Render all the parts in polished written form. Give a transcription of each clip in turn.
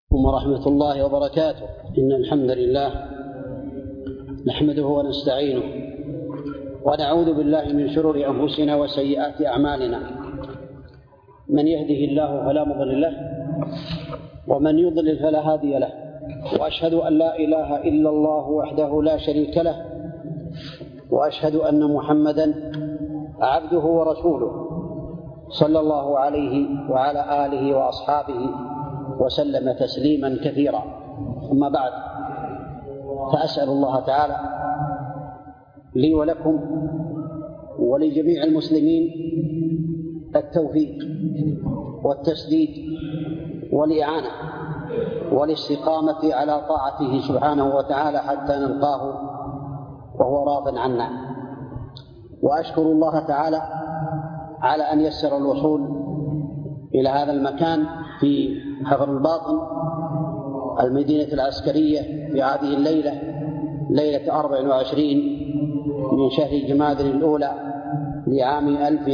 ورحمة الله وبركاته. إن الحمد لله نحمده ونستعينه ونعوذ بالله من شرور أنفسنا وسيئات أعمالنا. من يهده الله فلا مضل له ومن يضلل فلا هادي له، وأشهد أن لا إله إلا الله وحده لا شريك له، وأشهد أن محمدا عبده ورسوله صلى الله عليه وعلى آله وأصحابه وسلم تسليما كثيرا. أما بعد، فأسأل الله تعالى لي ولكم ولجميع المسلمين التوفيق والتسديد والإعانة والاستقامة على طاعته سبحانه وتعالى حتى نلقاه وهو راض عنا. وأشكر الله تعالى على أن يسر الوصول إلى هذا المكان في حفر الباطن المدينة العسكرية في هذه الليلة، ليلة 24 من شهر جمادى الأولى لعام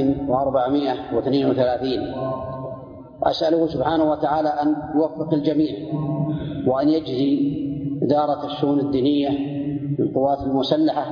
1432. أسأله سبحانه وتعالى أن يوفق الجميع وأن يجزي إدارة الشؤون الدينية للقوات المسلحة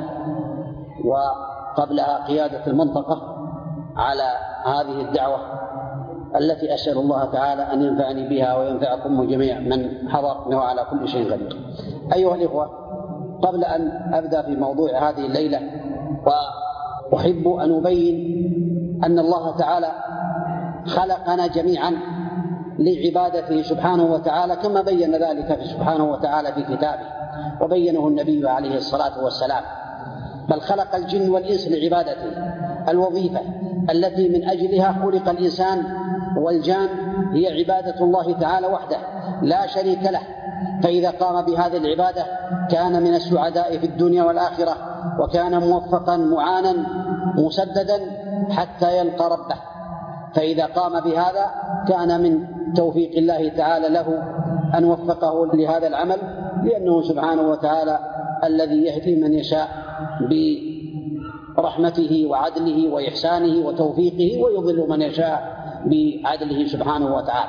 وقبلها قيادة المنطقة على هذه الدعوة التي أسأل الله تعالى أن ينفعني بها وينفعكم جميع من حضر إنه على كل شيء قدير. أيها الإخوة، قبل أن أبدأ في موضوع هذه الليلة، وأحب أن أبين أن الله تعالى خلقنا جميعا لعبادته سبحانه وتعالى كما بين ذلك سبحانه وتعالى في كتابه، وبينه النبي عليه الصلاة والسلام. بل خلق الجن والإنس لعبادته. الوظيفة التي من أجلها خلق الإنسان والجان هي عبادة الله تعالى وحده لا شريك له، فإذا قام بهذه العبادة كان من السعداء في الدنيا والآخرة، وكان موفقا معانا مسددا حتى يلقى ربه. فإذا قام بهذا كان من توفيق الله تعالى له أن وفقه لهذا العمل، لأنه سبحانه وتعالى الذي يهدي من يشاء برحمته وعدله وإحسانه وتوفيقه، ويضل من يشاء بعدله سبحانه وتعالى.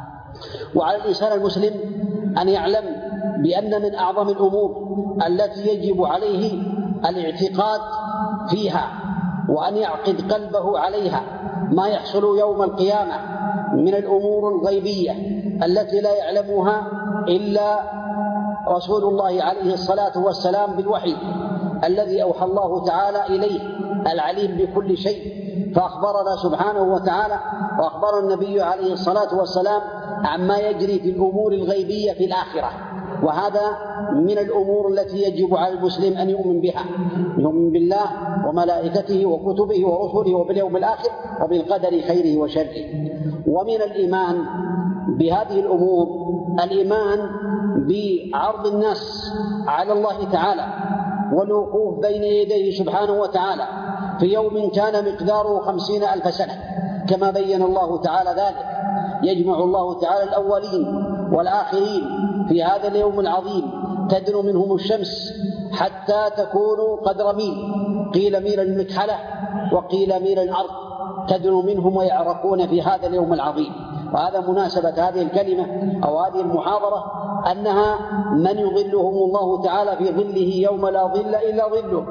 وعلى الإنسان المسلم أن يعلم بأن من أعظم الأمور التي يجب عليه الاعتقاد فيها وأن يعقد قلبه عليها ما يحصل يوم القيامة من الأمور الغيبية التي لا يعلمها إلا رسول الله عليه الصلاة والسلام بالوحي الذي أوحى الله تعالى إليه العليم بكل شيء. فأخبرنا سبحانه وتعالى وأخبر النبي عليه الصلاة والسلام عما يجري في الأمور الغيبية في الآخرة، وهذا من الأمور التي يجب على المسلم أن يؤمن بها، يؤمن بالله وملائكته وكتبه ورسله وباليوم الآخر وبالقدر خيره وشره. ومن الإيمان بهذه الأمور الإيمان بعرض الناس على الله تعالى والوقوف بين يديه سبحانه وتعالى في يوم كان مقداره 50,000 سنة كما بين الله تعالى ذلك. يجمع الله تعالى الأولين والآخرين في هذا اليوم العظيم، تدنو منهم الشمس حتى تكون قدر ميل، قيل ميل المكحلة وقيل ميل الأرض، تدنو منهم ويعرقون في هذا اليوم العظيم. وهذا مناسبة هذه الكلمة أو هذه المحاضرة أنها من يظلهم الله تعالى في ظله يوم لا ظل إلا ظله.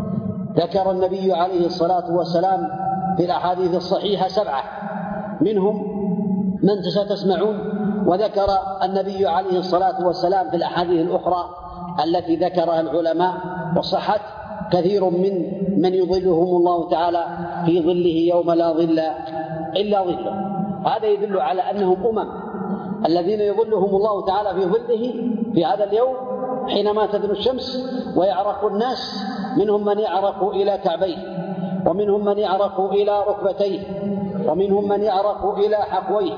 ذكر النبي عليه الصلاة والسلام في الأحاديث الصحيحة 7، منهم من ستسمعون، وذكر النبي عليه الصلاة والسلام في الأحاديث الأخرى التي ذكرها العلماء وصحت كثير من يظلهم الله تعالى في ظله يوم لا ظل إلا ظله. هذا يدل على أنهم الذين يظلهم الله تعالى في ظله في هذا اليوم حينما تدنو الشمس ويعرق الناس، منهم من يعرق إلى كعبيه، ومنهم من يعرق إلى ركبتيه، ومنهم من يعرق إلى حقويه،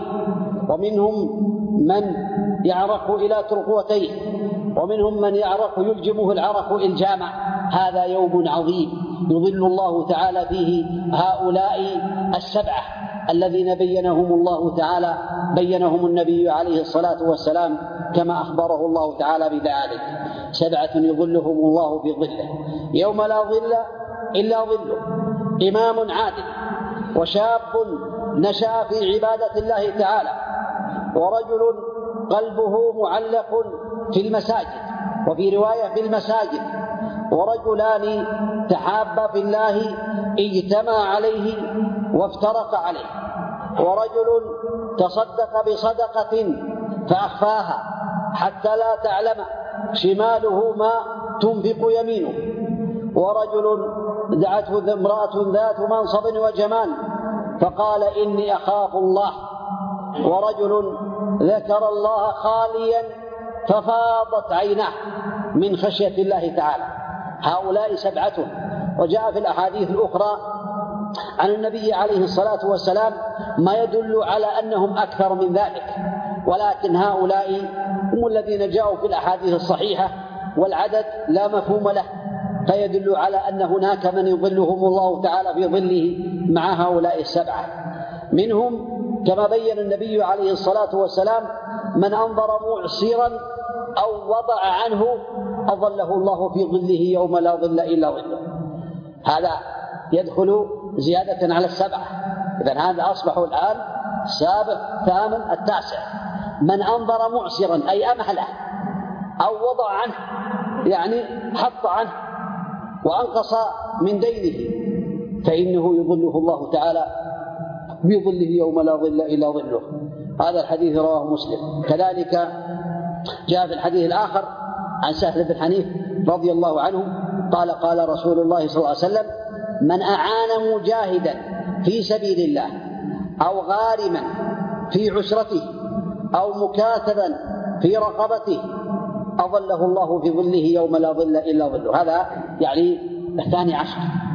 ومنهم من يعرق إلى ترقوتيه، ومنهم من يعرق يلجمه العرق إلجاما. هذا يوم عظيم يظل الله تعالى فيه هؤلاء 7 الذين بينهم الله تعالى، بينهم النبي عليه الصلاة والسلام كما أخبره الله تعالى بذلك. 7 يظلهم الله في ظله يوم لا ظل إلا ظله: إمام عادل، وشاب نشأ في عبادة الله تعالى، ورجل قلبه معلق في المساجد، وفي رواية في المساجد، ورجلان تحابا في الله اجتمع عليه وافترق عليه، ورجل تصدق بصدقة فأخفاها حتى لا تعلم شماله ما تنفق يمينه، ورجل دعته امرأة ذات منصب وجمال فقال إني أخاف الله، ورجل ذكر الله خاليا ففاضت عيناه من خشية الله تعالى. هؤلاء 7. وجاء في الأحاديث الأخرى عن النبي عليه الصلاة والسلام ما يدل على أنهم أكثر من ذلك، ولكن هؤلاء هم الذين جاءوا في الأحاديث الصحيحة، والعدد لا مفهوم له، فيدل على أن هناك من يظلهم الله تعالى في ظله مع هؤلاء 7. منهم كما بين النبي عليه الصلاة والسلام من أنظر معسرا أو وضع عنه أظله الله في ظله يوم لا ظل إلا ظله. هذا يدخل زيادة على 7. إذن هذا أصبحوا الآن 7 8 9. من أنظر معسرا أي أمهله أو وضع عنه، يعني حط عنه وأنقص من دينه، فإنه يظله الله تعالى بظله يوم لا ظل إلا ظله. هذا الحديث رواه مسلم. كذلك جاء في الحديث الآخر عن سهل بن حنيف رضي الله عنه قال قال رسول الله صلى الله عليه وسلم من أعان مجاهدا في سبيل الله أو غارما في عسرته أو مكاتبا في رقبته أظله الله في ظله يوم لا ظل إلا ظله. هذا يعني 12.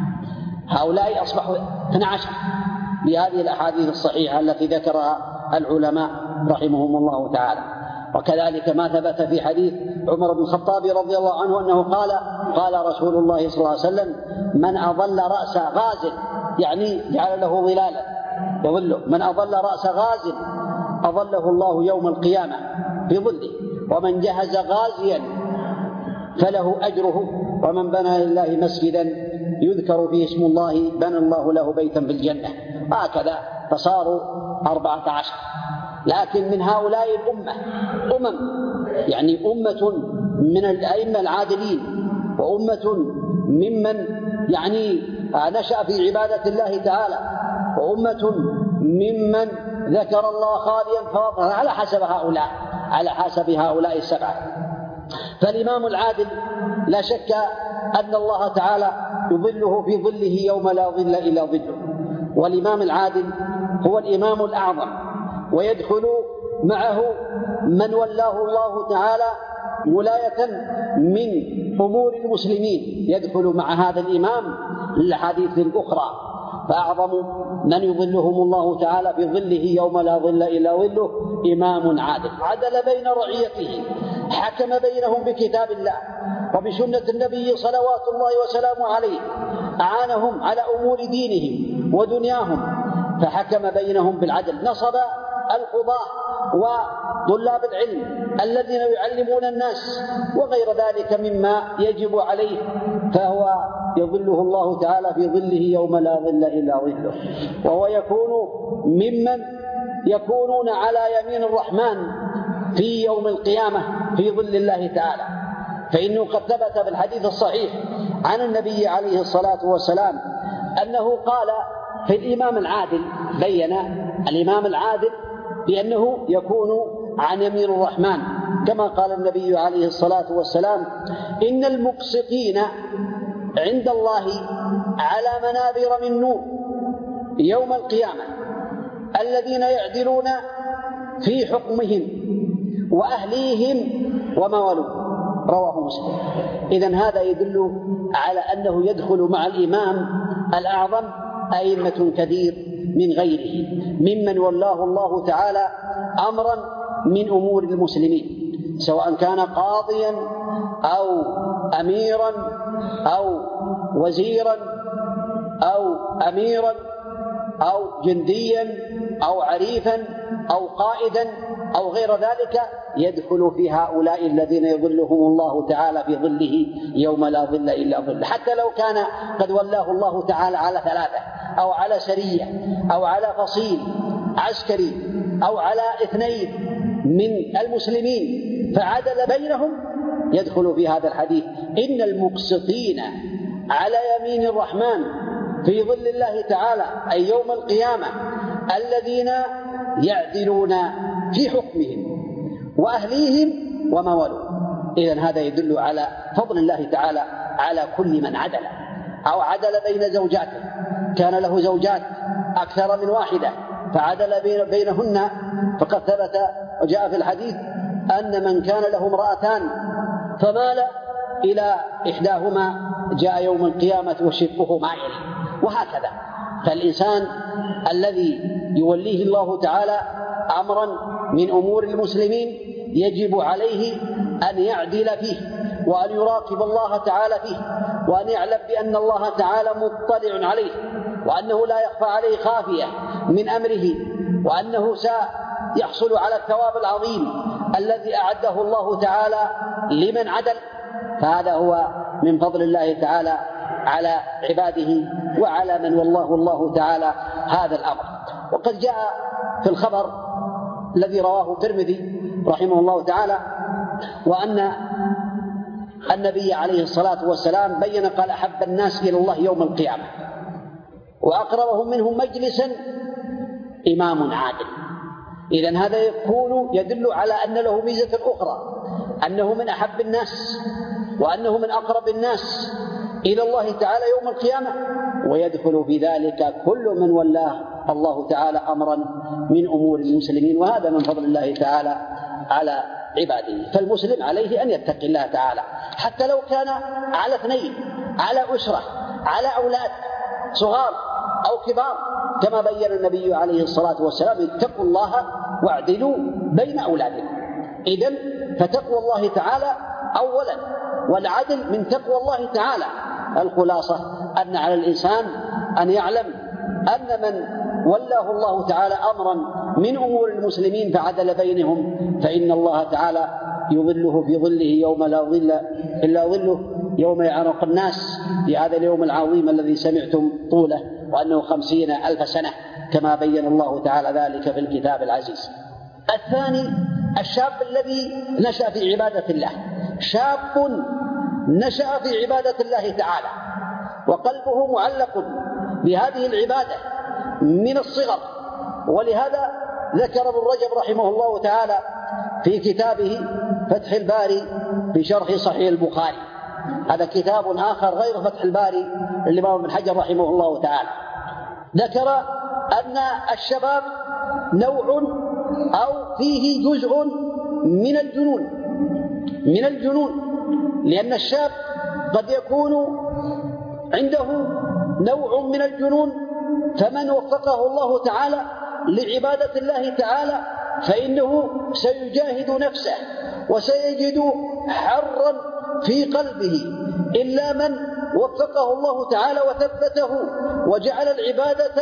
هؤلاء أصبحوا 12 بهذه الأحاديث الصحيحة التي ذكرها العلماء رحمهم الله تعالى. وكذلك ما ثبت في حديث عمر بن الخطاب رضي الله عنه أنه قال قال رسول الله صلى الله عليه وسلم من أظل رأس غاز، يعني جعل له ظلالا يظله، من أظل رأس غاز أظله الله يوم القيامة في ظله، ومن جهز غازيا فله أجره، ومن بنى لله مسجدا يذكر فيه اسم الله بنى الله له بيتا في الجنة. هكذا فصاروا 14. لكن من هؤلاء الأمة يعني أمة من الأئمة العادلين، وأمة ممن يعني نشأ في عبادة الله تعالى، وأمة ممن ذكر الله خاليا فوضعا على حسب هؤلاء 7. فالإمام العادل لا شك أن الله تعالى يظله في ظله يوم لا ظل إلا ظله، والإمام العادل هو الإمام الأعظم، ويدخل معه من ولاه الله تعالى ولاية من أمور المسلمين، يدخل مع هذا الإمام الحديث الأخرى. فأعظم من يظلهم الله تعالى في ظله يوم لا ظل إلا ظله إمام عادل عدل بين رعيته، حكم بينهم بكتاب الله وبسنة النبي صلوات الله وسلامه عليه، أعانهم على أمور دينهم ودنياهم فحكم بينهم بالعدل، نصب القضاة وطلاب العلم الذين يعلمون الناس وغير ذلك مما يجب عليه، فهو يظله الله تعالى في ظله يوم لا ظل إلا ظله. وهو يكون ممن يكونون على يمين الرحمن في يوم القيامة في ظل الله تعالى، فإنه قد ثبت في الحديث الصحيح عن النبي عليه الصلاة والسلام أنه قال في الإمام العادل، بين الإمام العادل بأنه يكون عن يمين الرحمن، كما قال النبي عليه الصلاة والسلام إن المقسطين عند الله على منابر من نور يوم القيامة الذين يعدلون في حكمهم وأهليهم وموالوهم، رواه مسلم. إذن هذا يدل على أنه يدخل مع الإمام الأعظم أئمة كثير من غيره ممن ولاه الله تعالى أمرا من أمور المسلمين، سواء كان قاضيا أو أميرا أو وزيرا أو أميرا أو جنديا أو عريفا أو قائدا أو غير ذلك، يدخل في هؤلاء الذين يظلهم الله تعالى في ظله يوم لا ظل إلا ظله، حتى لو كان قد ولاه الله تعالى على 3 أو على سرية أو على فصيل عسكري أو على 2 من المسلمين فعدل بينهم يدخل في هذا الحديث: إن المقسطين على يمين الرحمن في ظل الله تعالى أي يوم القيامة الذين يعدلون في حكمهم وأهليهم وما ولوا. إذن هذا يدل على فضل الله تعالى على كل من عدل أو عدل بين زوجاته، كان له زوجات أكثر من واحدة فعدل بينهن، فقد ثبت وجاء في الحديث أن من كان له امرأتان فمال إلى إحداهما جاء يوم القيامة وشقه مائل، وهكذا. فالإنسان الذي يوليه الله تعالى أمرا من أمور المسلمين يجب عليه أن يعدل فيه وأن يراقب الله تعالى فيه، وأن يعلم بأن الله تعالى مطلع عليه، وأنه لا يخفى عليه خافية من أمره، وأنه سيحصل على الثواب العظيم الذي أعده الله تعالى لمن عدل. فهذا هو من فضل الله تعالى على عباده وعلى من والله الله تعالى هذا الأمر. وقد جاء في الخبر الذي رواه الترمذي رحمه الله تعالى وأن النبي عليه الصلاة والسلام بين قال: أحب الناس إلى الله يوم القيامة وأقربهم منهم مجلسا إمام عادل. إذن هذا يدل على أن له ميزة أخرى، أنه من أحب الناس وأنه من أقرب الناس إلى الله تعالى يوم القيامة، ويدخل في ذلك كل من ولاه الله تعالى أمرا من أمور المسلمين، وهذا من فضل الله تعالى على عباده. فالمسلم عليه أن يتقي الله تعالى حتى لو كان على اثنين، على أسرة، على أولاد صغار أو كبار، كما بين النبي عليه الصلاة والسلام: اتقوا الله واعدلوا بين أولادكم. إذن فتقوى الله تعالى أولا، والعدل من تقوى الله تعالى. الخلاصة أن على الإنسان أن يعلم أن من ولاه الله تعالى أمرا من أمور المسلمين فعدل بينهم فإن الله تعالى يظله في ظله يوم لا ظل إلا ظله، يوم يعرق الناس في هذا اليوم العظيم الذي سمعتم طوله، وأنه 50,000 سنة كما بين الله تعالى ذلك في الكتاب العزيز. الثاني الشاب الذي نشأ في عبادة الله، شاب نشأ في عبادة الله تعالى وقلبه معلق بهذه العبادة من الصغر. ولهذا ذكر ابن رجب رحمه الله تعالى في كتابه فتح الباري بشرح صحيح البخاري، هذا كتاب آخر غير فتح الباري للإمام ابن حجر رحمه الله تعالى، ذكر أن الشباب نوع أو فيه جزء من الجنون، لأن الشاب قد يكون عنده نوع من الجنون، فمن وفقه الله تعالى لعبادة الله تعالى فإنه سيجاهد نفسه وسيجد حرا في قلبه، إلا من وفقه الله تعالى وثبته وجعل العبادة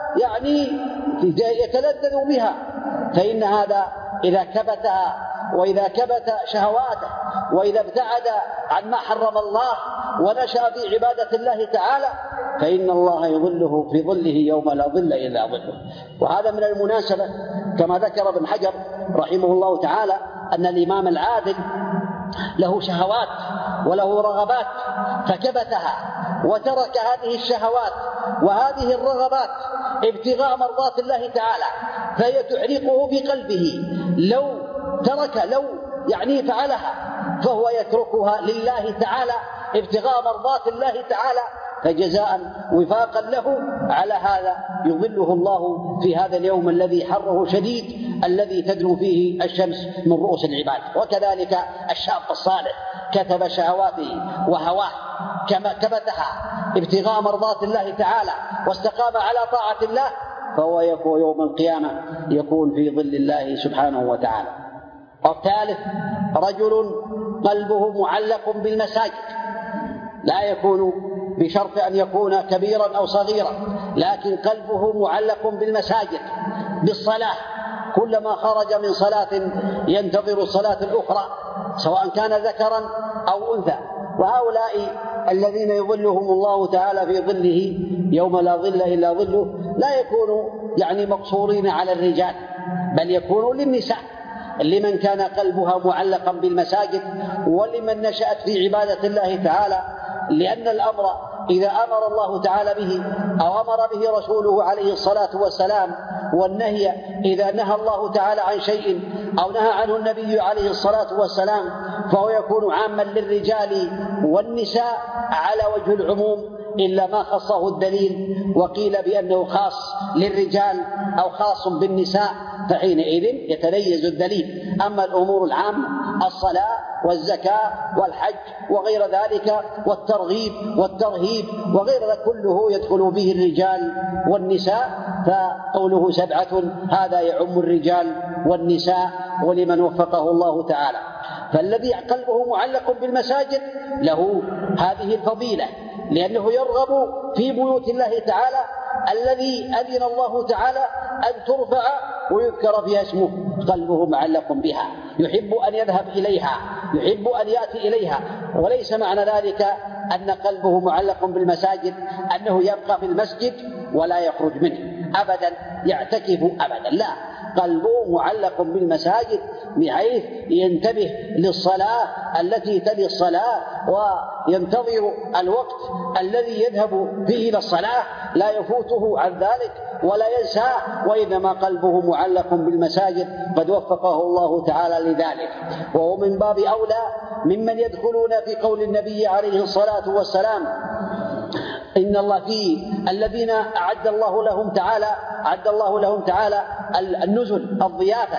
يتلذذ بها، فإن هذا إذا كبتها وإذا كبت شهواته وإذا ابتعد عن ما حرم الله ونشأ في عبادة الله تعالى فإن الله يظله في ظله يوم لا ظل إلا ظله. وهذا من المناسبة كما ذكر ابن حجر رحمه الله تعالى أن الإمام العادل له شهوات وله رغبات فكبتها وترك هذه الشهوات وهذه الرغبات ابتغاء مرضات الله تعالى، فهي تحرقه بقلبه. لو فعلها فهو يتركها لله تعالى ابتغاء مرضات الله تعالى، فجزاء وفاقا له على هذا يظله الله في هذا اليوم الذي حره شديد الذي تدنو فيه الشمس من رؤوس العباد. وكذلك الشاب الصالح كتب شهواته وهواه كما كبتها ابتغاء مرضات الله تعالى واستقام على طاعة الله، فهو يوم القيامة يكون في ظل الله سبحانه وتعالى. والثالث رجل قلبه معلق بالمساجد، لا يكون بشرط أن يكون كبيرا أو صغيرا، لكن قلبه معلق بالمساجد بالصلاة، كلما خرج من صلاة ينتظر الصلاة الأخرى سواء كان ذكرا أو أنثى. وهؤلاء الذين يظلهم الله تعالى في ظله يوم لا ظل إلا ظله لا يكونوا مقصورين على الرجال، بل يكونوا للنساء، لمن كان قلبها معلقا بالمساجد ولمن نشأت في عبادة الله تعالى، لأن الأمر إذا أمر الله تعالى به أو أمر به رسوله عليه الصلاة والسلام، والنهي إذا نهى الله تعالى عن شيء أو نهى عنه النبي عليه الصلاة والسلام فهو يكون عاما للرجال والنساء على وجه العموم، إلا ما خصه الدليل وقيل بأنه خاص للرجال أو خاص بالنساء، فحينئذ يتميز الدليل. أما الأمور العامة الصلاة والزكاة والحج وغير ذلك والترغيب والترهيب وغير ذلك كله يدخل به الرجال والنساء، فقوله 7 هذا يعم الرجال والنساء ولمن وفقه الله تعالى. فالذي قلبه معلق بالمساجد له هذه الفضيلة، لأنه يرغب في بيوت الله تعالى الذي أذن الله تعالى أن ترفع ويذكر فيها اسمه، قلبه معلق بها، يحب أن يذهب إليها، يحب أن يأتي إليها. وليس معنى ذلك أن قلبه معلق بالمساجد أنه يبقى في المسجد ولا يخرج منه أبدا، يعتكف أبدا، لا، قلبه معلق بالمساجد بحيث ينتبه للصلاة التي تلي الصلاة وينتظر الوقت الذي يذهب فيه إلى الصلاة، لا يفوته عن ذلك ولا ينساه، وإنما قلبه معلق بالمساجد قد وفقه الله تعالى لذلك. وهو من باب أولى ممن يدخلون في قول النبي عليه الصلاة والسلام إن الله في الذين أعد الله لهم تعالى النزل الضيافة،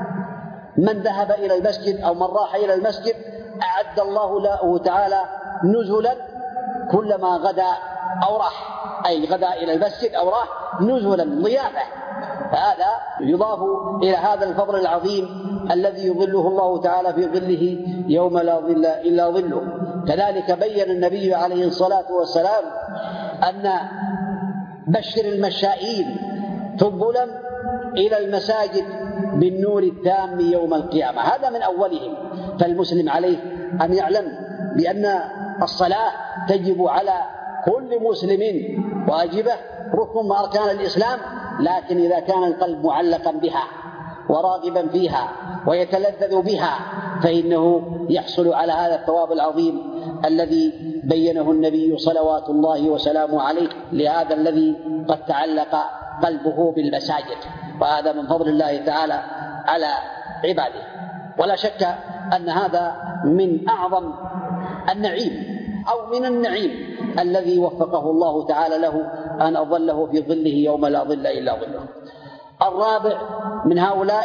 من ذهب إلى المسجد أو من راح إلى المسجد أعد الله له تعالى نزلا كلما غدا أو راح، أي غدا إلى المسجد أو راح نزلا ضيافة. فهذا يضاف إلى هذا الفضل العظيم الذي يظله الله تعالى في ظله يوم لا ظل إلا ظله. كذلك بين النبي عليه الصلاة والسلام أن بشر المشائين ثبلا إلى المساجد بالنور التام يوم القيامة، هذا من أولهم. فالمسلم عليه أن يعلم بأن الصلاة تجب على كل مسلم واجبة، ركن من أركان الإسلام، لكن إذا كان القلب معلقا بها وراغبا فيها ويتلذذ بها فإنه يحصل على هذا الثواب العظيم الذي بينه النبي صلوات الله وسلامه عليه لهذا الذي قد تعلق قلبه بالمساجد. وهذا من فضل الله تعالى على عباده. ولا شك أن هذا من أعظم النعيم أو من النعيم الذي وفقه الله تعالى له أن أظله في ظله يوم لا ظل إلا ظله. الرابع من هؤلاء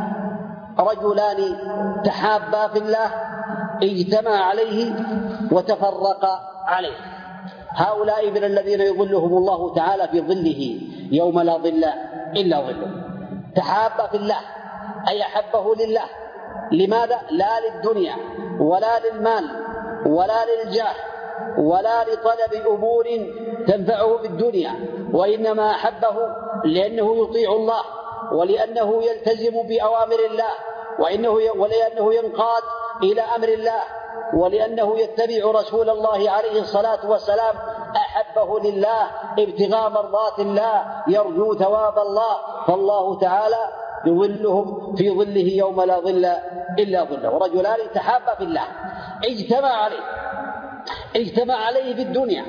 رجلان تحابا في الله اجتمع عليه وتفرقا عليه. هؤلاء من الذين يظلهم الله تعالى في ظله يوم لا ظل إلا ظله. تحابا في الله أي أحبه لله. لماذا؟ لا للدنيا ولا للمال ولا للجاه ولا لطلب أمور تنفعه في الدنيا، وإنما أحبه لأنه يطيع الله ولأنه يلتزم بأوامر الله ولأنه ينقاد إلى أمر الله ولأنه يتبع رسول الله عليه الصلاة والسلام. أحبه لله ابتغاء مرضات الله يرجو ثواب الله، فالله تعالى يظلهم في ظله يوم لا ظل إلا ظله. ورجلان تحابا في الله اجتمع عليه في الدنيا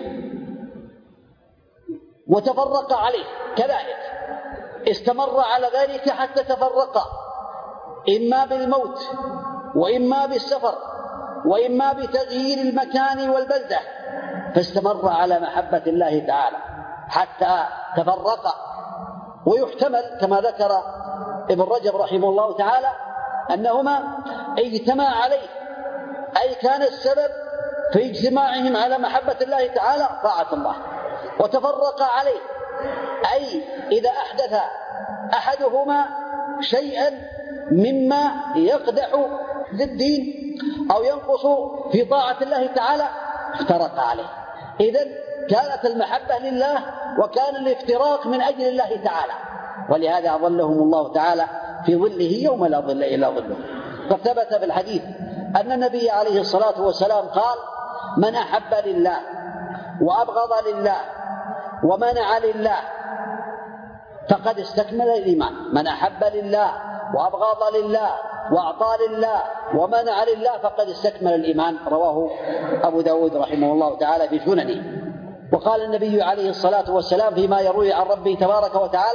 وتفرق عليه كذلك، استمر على ذلك حتى تفرقا، إما بالموت وإما بالسفر وإما بتغيير المكان والبلدة، فاستمر على محبة الله تعالى حتى تفرقا. ويحتمل كما ذكر ابن رجب رحمه الله تعالى أنهما اجتمع عليه، أي كان السبب في اجتماعهم على محبة الله تعالى طاعة الله، وتفرق عليه أي إذا أحدث أحدهما شيئا مما يقدح للدين أو ينقص في طاعة الله تعالى افترق عليه. إذن كانت المحبة لله وكان الافتراق من أجل الله تعالى، ولهذا أظلهم الله تعالى في ظله يوم لا ظل إلا ظله. فثبت في الحديث أن النبي عليه الصلاة والسلام قال: من أحب لله وأبغض لله ومنع لله فقد استكمل الإيمان. من أحب لله وأبغض لله وأعطى لله ومنع لله فقد استكمل الإيمان. رواه أبو داود رحمه الله تعالى في سننه. وقال النبي عليه الصلاة والسلام فيما يروي عن ربه تبارك وتعالى: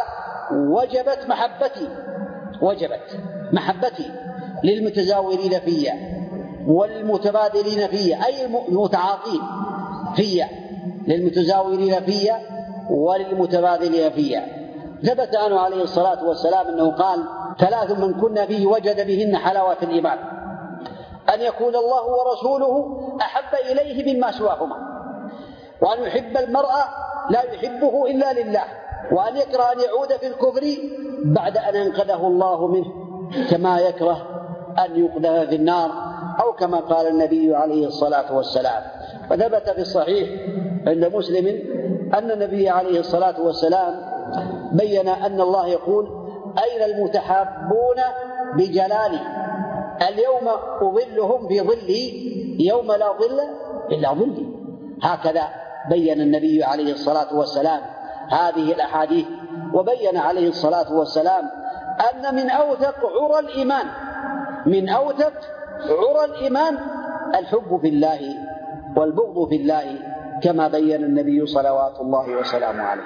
وجبت محبتي للمتزاورين في والمتبادلين في، أي المتعاطين في، للمتزاورين في وللمتبادلين في. ثبت عنه عليه الصلاة والسلام أنه قال: 3 من كنا فيه وجد بهن حلاوة الإيمان: أن يكون الله ورسوله أحب إليه مما سواهما، وأن يحب المرء لا يحبه إلا لله، وأن يكره أن يعود في الكفر بعد أن أنقذه الله منه، كما يكره أن يقذف في النار، أو كما قال النبي عليه الصلاة والسلام. وثبت في الصحيح عند مسلم أن النبي عليه الصلاة والسلام بين أن الله يقول: أين المتحابون بجلالي اليوم أظلهم في ظلي يوم لا ظل إلا ظلي. هكذا بين النبي عليه الصلاة والسلام هذه الأحاديث. وبين عليه الصلاة والسلام أن من أوثق عرى الإيمان الحب في الله والبغض في الله، كما بين النبي صلوات الله وسلامه عليه.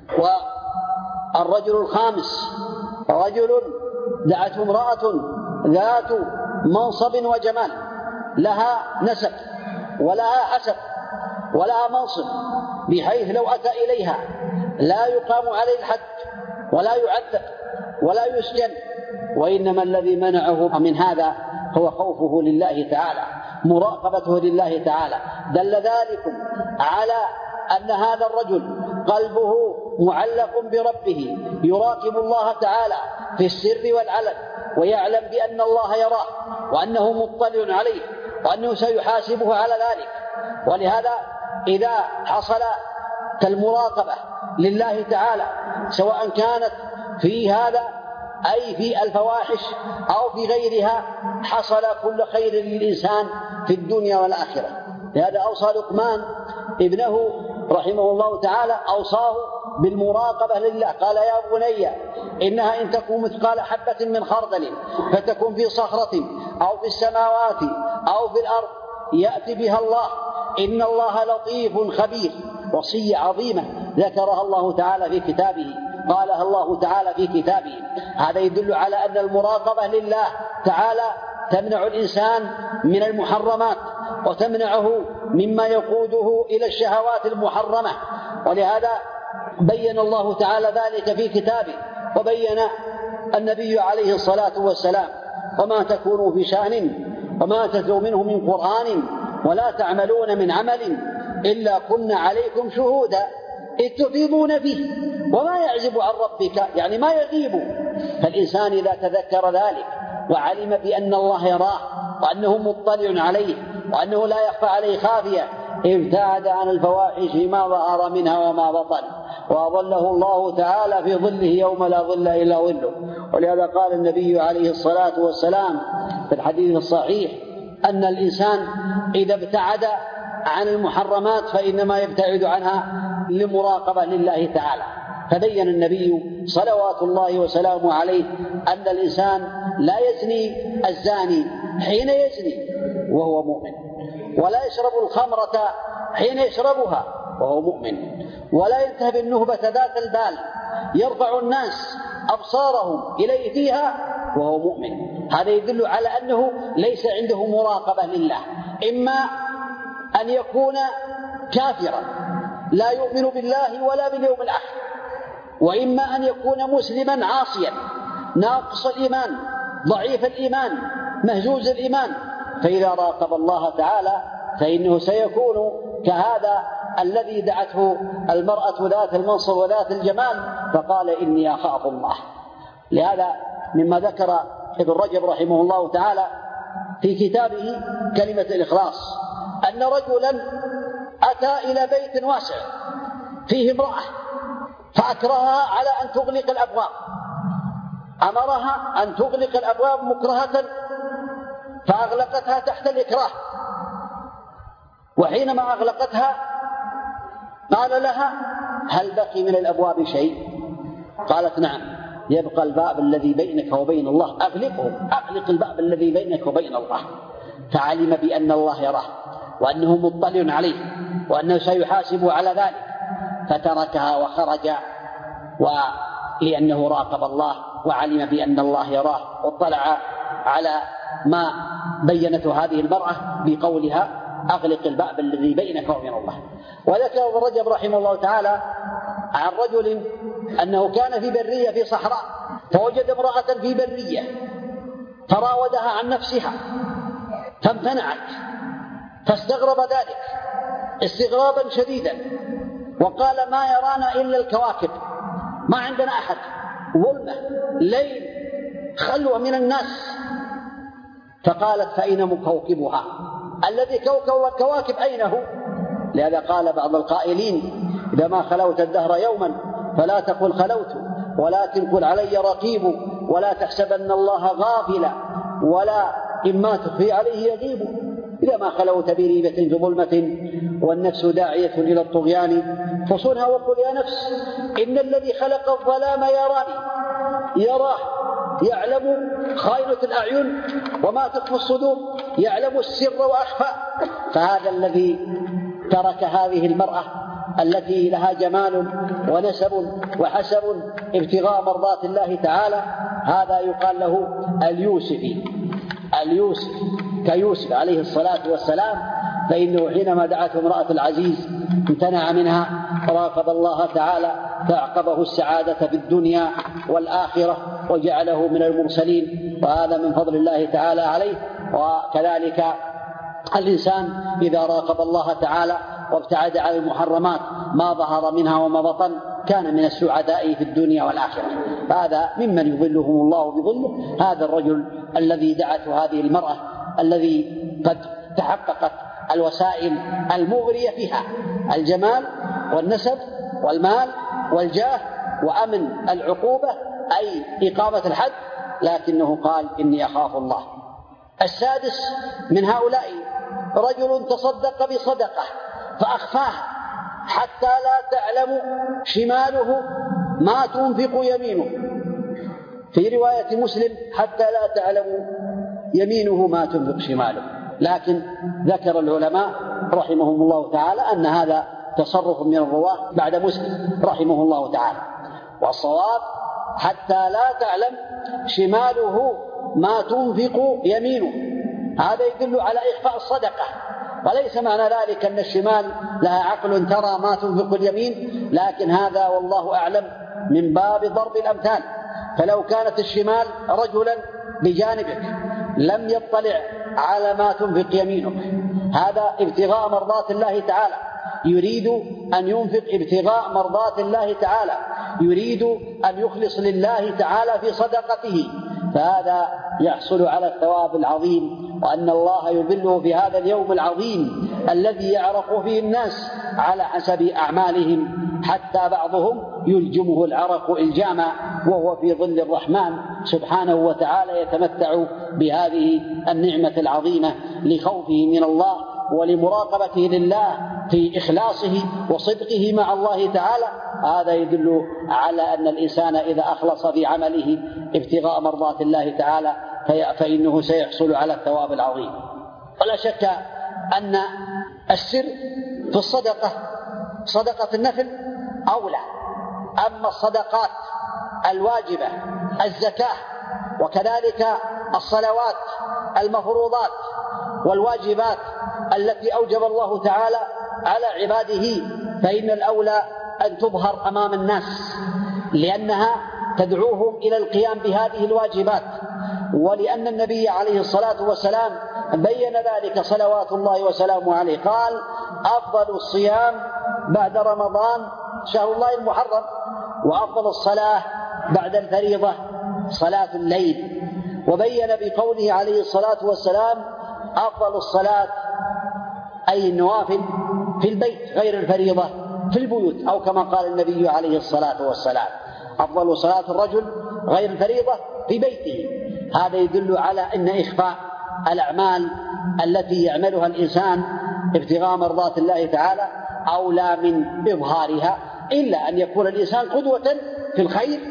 والرجل الخامس: رجل دعته امرأة ذات منصب وجمال، لها نسب ولها حسب ولها منصب، بحيث لو أتى إليها لا يقام عليه الحد ولا يعذب ولا يسجن، وإنما الذي منعه من هذا هو خوفه لله تعالى، مراقبته لله تعالى. دل ذلك على أن هذا الرجل قلبه معلق بربه، يراقب الله تعالى في السر والعلن، ويعلم بأن الله يراه وأنه مطلع عليه وأنه سيحاسبه على ذلك. ولهذا إذا حصل المراقبة لله تعالى، سواء كانت في هذا أي في الفواحش أو في غيرها، حصل كل خير للإنسان في الدنيا والآخرة. لهذا أوصى لقمان ابنه رحمه الله تعالى، أوصاه بالمراقبة لله. قال: يا بني إنها إن تكون مثقال حبة من خردل فتكون في صخرة أو في السماوات أو في الأرض يأتي بها الله، إن الله لطيف خبير. وصية عظيمة ذكرها الله تعالى في كتابه، قالها الله تعالى في كتابه. هذا يدل على أن المراقبة لله تعالى تمنع الإنسان من المحرمات وتمنعه مما يقوده إلى الشهوات المحرمة. ولهذا بين الله تعالى ذلك في كتابه، وبين النبي عليه الصلاة والسلام: وما تكونوا في شأن وما تتلوا منه من قرآن ولا تعملون من عمل إلا كنا عليكم شهودا إذ تفيضون فيه وما يعزب عن ربك، يعني ما يغيب. فالإنسان إذا تذكر ذلك وعلم بأن الله يراه وأنه مطلع عليه وأنه لا يخفى عليه خافية، ابتعد عن الفواحش ما ظهر منها وما بطن، وأظله الله تعالى في ظله يوم لا ظل إلا ظله. ولهذا قال النبي عليه الصلاة والسلام في الحديث الصحيح أن الإنسان إذا ابتعد عن المحرمات فإنما يبتعد عنها لمراقبة لله تعالى. فبين النبي صلوات الله وسلامه عليه أن الإنسان لا يزني الزاني حين يزني وهو مؤمن، ولا يشرب الخمرة حين يشربها وهو مؤمن، ولا ينتهب النهبة ذات البال يرفع الناس أبصارهم إليه فيها وهو مؤمن. هذا يدل على أنه ليس عنده مراقبة لله، إما أن يكون كافرا لا يؤمن بالله ولا باليوم الآخر، وإما أن يكون مسلما عاصيا ناقص الإيمان ضعيف الإيمان مهزوز الإيمان. فإذا راقب الله تعالى فإنه سيكون كهذا الذي دعته المرأة ذات المنصب وذات الجمال فقال: إني أخاف الله. لهذا مما ذكر ابن رجب رحمه الله تعالى في كتابه كلمة الإخلاص أن رجلا أتى إلى بيت واسع فيه امرأة فأكرهها على أن تغلق الأبواب، أمرها أن تغلق الأبواب مكرهة فأغلقتها تحت الإكراه. وحينما أغلقتها قال لها: هل بقي من الأبواب شيء؟ قالت: نعم. يبقى الباب الذي بينك وبين الله أغلقه، أغلق الباب الذي بينك وبين الله. فعلم بأن الله يراه وأنه مطلع عليه وأنه سيحاسب على ذلك، فتركها وخرج، ولأنه راقب الله وعلم بأن الله يراه، واطلع على ما بينته هذه المرأة بقولها أغلق الباب الذي بينك وبين الله. وذكر ابن رجب رحمه الله تعالى عن رجل أنه كان في برية في صحراء، فوجد امرأة في برية فراودها عن نفسها فامتنعت، فاستغرب ذلك استغرابا شديدا، وقال ما يرانا إلا الكواكب، ما عندنا أحد، ظلمة ليل خلوة من الناس. فقالت فأين مكوكبها الذي كوكب الكواكب أين هو؟ لهذا قال بعض القائلين إذا ما خلوت الدهر يوما فلا تقل خلوت، ولكن قل علي رقيب، ولا تحسبن الله غافلا، ولا إما تخفي عليه يغيب. إذا ما خلوت بريبة في ظلمة والنفس داعية إلى الطغيان فصنها وقل يا نفس إن الذي خلق الظلام يراني، يراه، يعلم خائنة الأعين وما تخفي الصدور، يعلم السر وأخفى. فهذا الذي ترك هذه المرأة التي لها جمال ونسب وحسب ابتغاء مرضات الله تعالى، هذا يقال له اليوسفي، اليوسف كيوسف عليه الصلاة والسلام. فإنه حينما دعته امرأة العزيز امتنع منها، راقب الله تعالى فأعقبه السعادة في الدنيا والآخرة وجعله من المرسلين، وهذا من فضل الله تعالى عليه. وكذلك الإنسان إذا راقب الله تعالى وابتعد عن المحرمات ما ظهر منها وما بطن كان من السعداء في الدنيا والآخرة. هذا ممن يظلهم الله بظله هذا الرجل الذي دعته هذه المرأة، الذي قد تحققت الوسائل المغرية فيها الجمال والنسب والمال والجاه وأمن العقوبة أي إقامة الحد، لكنه قال إني أخاف الله. السادس من هؤلاء رجل تصدق بصدقة فأخفاها حتى لا تعلم شماله ما تنفق يمينه، في رواية مسلم حتى لا تعلم يمينه ما تنفق شماله. لكن ذكر العلماء رحمهم الله تعالى أن هذا تصرف من الرواة بعد مسلم رحمه الله تعالى، والصواب حتى لا تعلم شماله ما تنفق يمينه. هذا يدل على إخفاء الصدقة، وليس معنى ذلك أن الشمال لها عقل ترى ما تنفق اليمين، لكن هذا والله أعلم من باب ضرب الأمثال. فلو كانت الشمال رجلا بجانبك لم يطلع على ما تنفق يمينك، هذا ابتغاء مرضات الله تعالى، يريد أن ينفق ابتغاء مرضات الله تعالى، يريد أن يخلص لله تعالى في صدقته، فهذا يحصل على الثواب العظيم، وأن الله يظله في هذا اليوم العظيم الذي يعرق فيه الناس على حسب أعمالهم، حتى بعضهم يلجمه العرق إلجاما وهو في ظل الرحمن سبحانه وتعالى يتمتع بهذه النعمة العظيمة لخوفه من الله ولمراقبته لله في إخلاصه وصدقه مع الله تعالى. هذا يدل على أن الإنسان إذا أخلص في عمله ابتغاء مرضات الله تعالى فإنه سيحصل على الثواب العظيم. ولا شك أن السر في الصدقة صدقة النفل أولى. أما الصدقات الواجبة الزكاة وكذلك الصلوات المفروضات والواجبات التي أوجب الله تعالى على عباده فإن الأولى أن تظهر أمام الناس، لأنها تدعوهم إلى القيام بهذه الواجبات، ولأن النبي عليه الصلاة والسلام بين ذلك صلوات الله وسلامه عليه، قال أفضل الصيام بعد رمضان شهر الله المحرم، وأفضل الصلاة بعد الفريضة صلاة الليل. وبين بقوله عليه الصلاة والسلام أفضل الصلاة أي النوافل في البيت غير الفريضة في البيوت، أو كما قال النبي عليه الصلاة والسلام أفضل صلاة الرجل غير الفريضة في بيته. هذا يدل على أن إخفاء الأعمال التي يعملها الإنسان ابتغاء مرضات الله تعالى أولى من إظهارها، إلا أن يكون الإنسان قدوة في الخير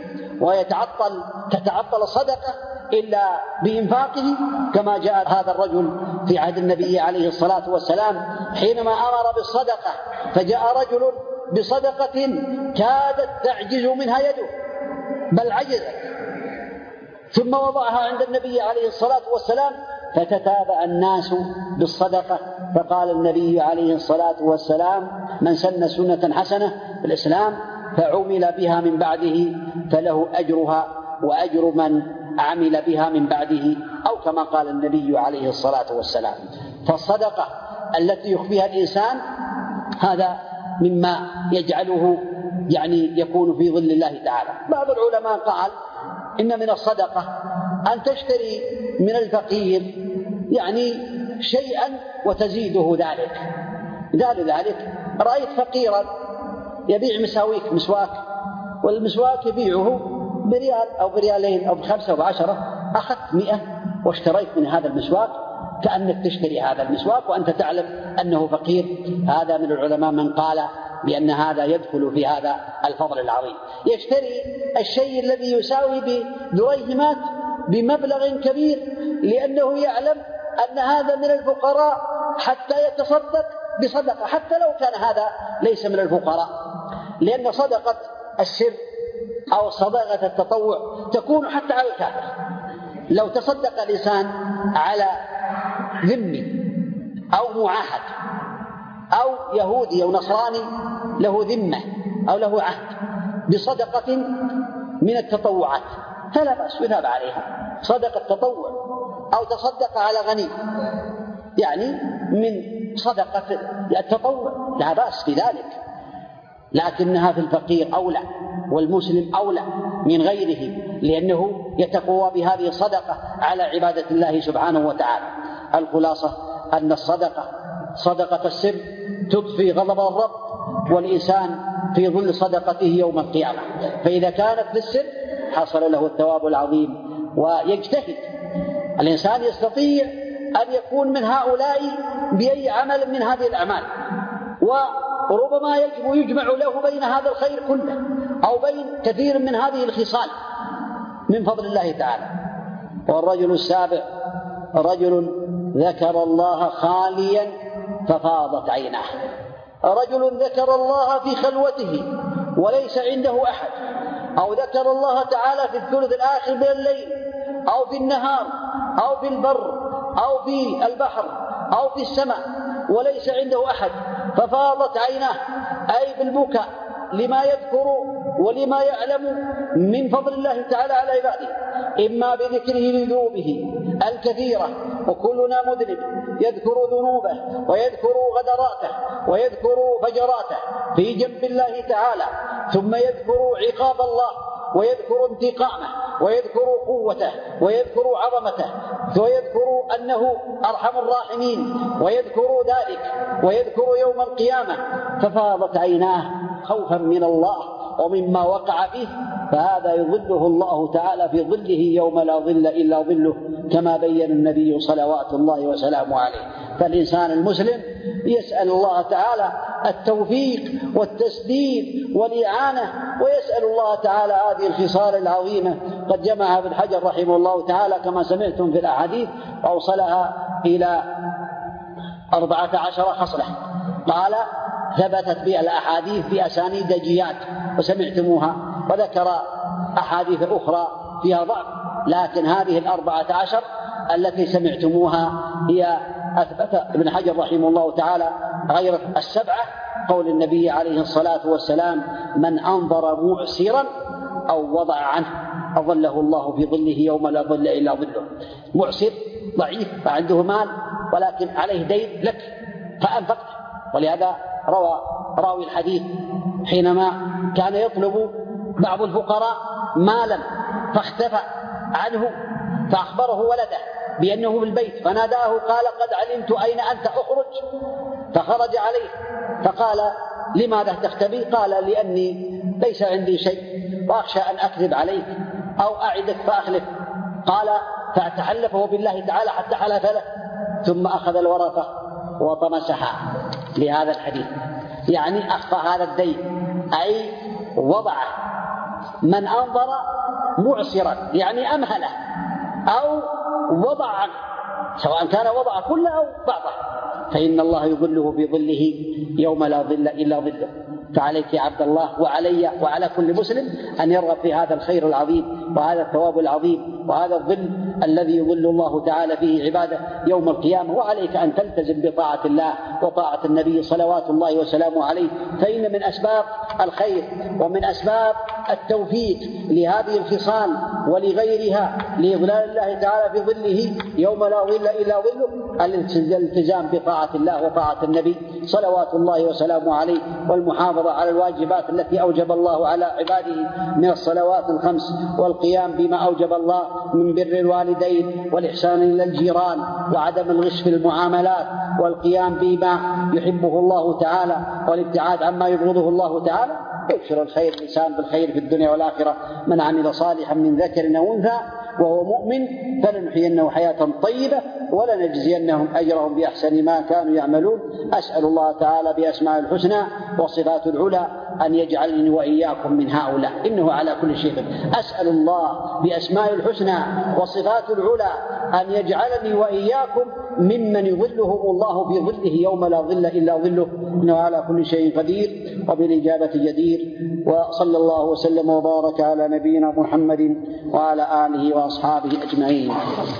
تتعطل الصدقة إلا بإنفاقه، كما جاء هذا الرجل في عهد النبي عليه الصلاة والسلام حينما أمر بالصدقة، فجاء رجل بصدقة كادت تعجز منها يده بل عجزت، ثم وضعها عند النبي عليه الصلاة والسلام، فتتابع الناس بالصدقة، فقال النبي عليه الصلاة والسلام: من سن سنة حسنة في الإسلام فعمل بها من بعده فله أجرها وأجر من عمل بها من بعده، أو كما قال النبي عليه الصلاة والسلام. فالصدقة التي يخفيها الإنسان هذا مما يجعله يكون في ظل الله تعالى. بعض العلماء قال إن من الصدقة أن تشتري من الفقير شيئا وتزيده ذلك. قال ذلك: رأيت فقيرا يبيع مسواك، والمسواك يبيعه بريال أو بريالين أو ب5 أو ب10، أخذت 100 واشتريت من هذا المسواك، كأنك تشتري هذا المسواك وأنت تعلم أنه فقير. هذا من العلماء من قال بأن هذا يدخل في هذا الفضل العظيم. يشتري الشيء الذي يساوي بدريهمات بمبلغ كبير لأنه يعلم أن هذا من الفقراء حتى يتصدق بصدقة، حتى لو كان هذا ليس من الفقراء، لأن صدقة السر أو صدقة التطوع تكون حتى على الكافر. لو تصدق الإنسان على ذمي أو معاهد أو يهودي أو نصراني له ذمة أو له عهد بصدقة من التطوعات فلا بأس يثاب عليها، صدقة تطوع، أو تصدق على غني من صدقة التطوع لا بأس في ذلك، لكنها في الفقير أولى والمسلم أولى من غيره، لأنه يتقوى بهذه الصدقة على عبادة الله سبحانه وتعالى. الخلاصة أن الصدقة صدقة السر تطفي غضب الرب، والإنسان في ظل صدقته يوم القيامة، فإذا كانت في السر حصل له الثواب العظيم ويجتهد. الإنسان يستطيع أن يكون من هؤلاء بأي عمل من هذه الأعمال، وربما يجمع له بين هذا الخير كله أو بين كثير من هذه الخصال من فضل الله تعالى. والرجل السابع رجل ذكر الله خاليا ففاضت عيناه، رجل ذكر الله في خلوته وليس عنده أحد، أو ذكر الله تعالى في الثلث الآخر من الليل أو في النهار أو في البر أو في البحر أو في السماء وليس عنده أحد، ففاضت عيناه أي بالبكاء لما يذكر ولما يعلم من فضل الله تعالى على عباده، إما بذكره لذنوبه الكثيرة، وكلنا مذنب يذكر ذنوبه ويذكر غدراته ويذكر فجراته في جنب الله تعالى، ثم يذكر عقاب الله ويذكر انتقامه ويذكر قوته ويذكر عظمته ويذكر أنه أرحم الراحمين ويذكر ذلك ويذكر يوم القيامة، ففاضت عيناه خوفا من الله ومما وقع فيه، فهذا يظله الله تعالى في ظله يوم لا ظل إلا ظله، كما بين النبي صلوات الله وسلامه عليه. فالإنسان المسلم يسأل الله تعالى التوفيق والتسديد والإعانة، ويسأل الله تعالى هذه الخصال العظيمة. قد جمعها ابن حجر رحمه الله تعالى كما سمعتم في الأحاديث، وأوصلها إلى 14 خصلة، قال ثبتت بها الأحاديث بأسانيد جياد وسمعتموها، وذكر أحاديث أخرى فيها ضعف، لكن هذه 14 التي سمعتموها هي أثبت ابن حجر رحمه الله تعالى غير 7. قول النبي عليه الصلاة والسلام: من أنظر معسرا أو وضع عنه أظله الله في ظله يوم لا ظل إلا ظله. معسر ضعيف فعنده مال ولكن عليه دين لك فأنفقته، ولهذا روى راوي الحديث حينما كان يطلب بعض الفقراء مالا فاختفى عنه، فأخبره ولده بأنه في البيت، فناداه قال: قد علمت أين أنت، أخرج. فخرج عليه فقال: لماذا تختبي؟ قال: لأني ليس عندي شيء وأخشى أن أكذب عليك أو أعدك فأخلف. قال: فتحلفه بالله تعالى حتى حلف له، ثم أخذ الورقة وطمسها لهذا الحديث، يعني أخفى هذا الدين، أي وضعه من أنظر معسرا يعني أمهله أو وضع عنه، سواء كان وضع كله أو بعضه، فإن الله يظله بظله يوم لا ظل إلا ظله. فعليك يا عبد الله وعلي وعلى كل مسلم أن يرغب في هذا الخير العظيم وهذا الثواب العظيم وهذا الظل الذي يظل الله تعالى فيه عباده يوم القيامة. وعليك أن تلتزم بطاعة الله وطاعة النبي صلوات الله وسلامه عليه، فإن من أسباب الخير ومن أسباب التوفيق لهذه الخصال ولغيرها لإظلال الله تعالى في ظله يوم لا ظل إلا ظله الالتزام بطاعة الله وطاعة النبي صلوات الله وسلامه عليه، والمحافظة على الواجبات التي أوجب الله على عباده من الصلوات الخمس، والقيام بما أوجب الله من بر الوالدين والإحسان إلى الجيران وعدم الغش في المعاملات، والقيام بما يحبه الله تعالى والابتعاد عما يبغضه الله تعالى. يبشر الخير الإنسان بالخير في الدنيا والآخرة. من عمل صالحا من ذكر أو أنثى وهو مؤمن فلنحيينه حياة طيبة ولنجزينهم أجرهم بأحسن ما كانوا يعملون. أسأل الله تعالى بأسماء الحسنى وصفات العلى أن يجعلني وإياكم من هؤلاء، إنه على كل شيء قدير. أسأل الله بأسماء الحسنى وصفات العلى أن يجعلني وإياكم ممن يظلهم الله في ظله يوم لا ظل إلا ظله، إنه على كل شيء قدير وبالإجابة جدير. وصلى الله وسلم وبارك على نبينا محمد وعلى آله وأصحابه أجمعين.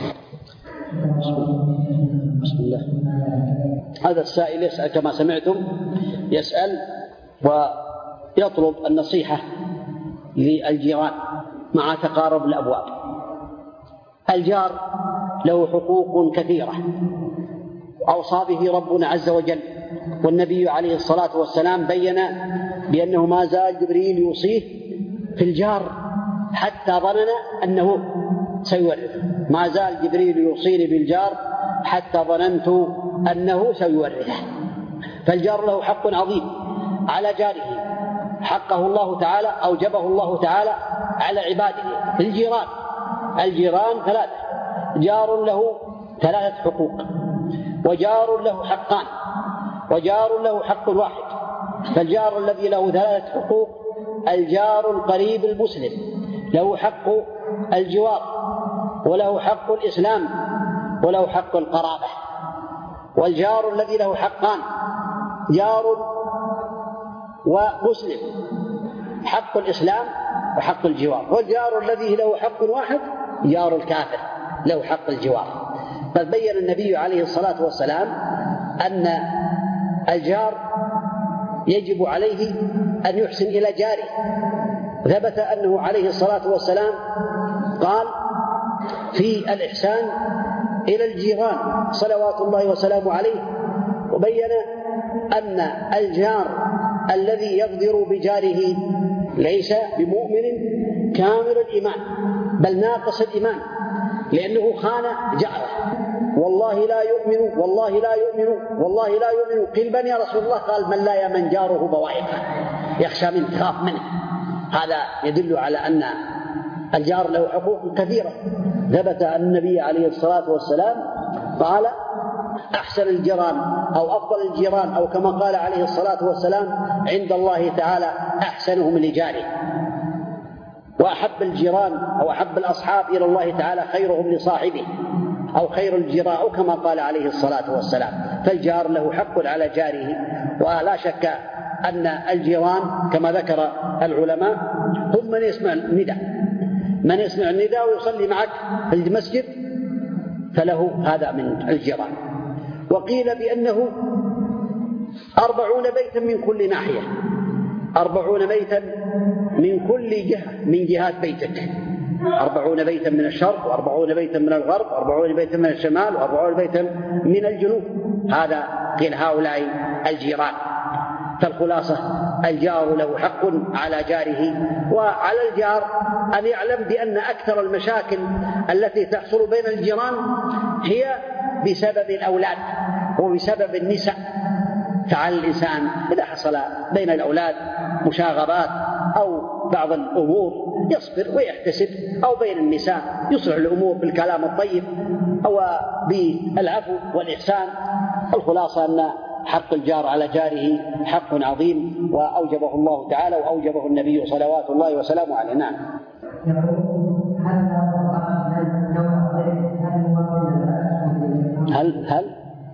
بسم الله. هذا السائل يسأل كما سمعتم، يسأل ويطلب النصيحة للجيران مع تقارب الأبواب. الجار له حقوق كثيرة أوصى به ربنا عز وجل، والنبي عليه الصلاة والسلام بين بأنه ما زال جبريل يوصيه في الجار حتى ظننا أنه سيورثه. ما زال جبريل يوصيني بالجار حتى ظننت أنه سيورثه. فالجار له حق عظيم على جاره، حقه الله تعالى أوجبه الله تعالى على عباده. الجيران ثلاثة: جار له 3 حقوق، وجار له حقان، وجار له حق واحد. فالجار الذي له 3 حقوق الجار القريب المسلم، له حق الجوار وله حق الإسلام وله حق القرابة. والجار الذي له حقان جار ومسلم، حق الإسلام وحق الجوار. والجار الذي له حق واحد جار الكافر، له حق الجوار. قد بين النبي عليه الصلاة والسلام أن الجار يجب عليه أن يحسن إلى جاره. ثبت أنه عليه الصلاة والسلام قال في الإحسان إلى الجيران صلوات الله وسلامه عليه، وبين أن الجار الذي يغدر بجاره ليس بمؤمن كامل الإيمان بل ناقص الإيمان، لأنه خان جاره. والله لا يؤمن والله لا يؤمن والله لا يؤمن. قيل من يا رسول الله؟ قال من لا يمن جاره بوائقه، يخشى منه، تخاف منه. هذا يدل على أن الجار له حقوق كثيرة. ثبت أن النبي عليه الصلاة والسلام قال أحسن الجيران أو أفضل الجيران، أو كما قال عليه الصلاة والسلام عند الله تعالى أحسنهم لجاره. وأحب الجيران أو أحب الأصحاب إلى الله تعالى خيرهم لصاحبه، أو خير الجيران، أو كما قال عليه الصلاة والسلام. فالجار له حق على جاره. ولا شك أن الجيران كما ذكر العلماء هم من يسمع النداء، من يسمع النداء ويصلي معك في المسجد فله هذا من الجيران. وقيل بأنه 40 بيتا من كل ناحية، 40 بيتا من كل جهة من جهات بيتك، 40 بيتا من الشرق، و40 بيتا من الغرب، 40 بيتا من الشمال، و40 بيتا من الجنوب. هذا قيل هؤلاء الجيران. فالخلاصة الجار له حق على جاره. وعلى الجار أن يعلم بأن أكثر المشاكل التي تحصل بين الجيران هي بسبب الأولاد وبسبب النساء. فعلى الإنسان إذا حصل بين الأولاد مشاغبات أو بعض الأمور يصبر ويحتسب، أو بين النساء يصلح الأمور بالكلام الطيب أو بالعفو والإحسان. الخلاصة أن حق الجار على جاره حق عظيم وأوجبه الله تعالى وأوجبه النبي صلوات الله وسلامه عليه. نعم. هل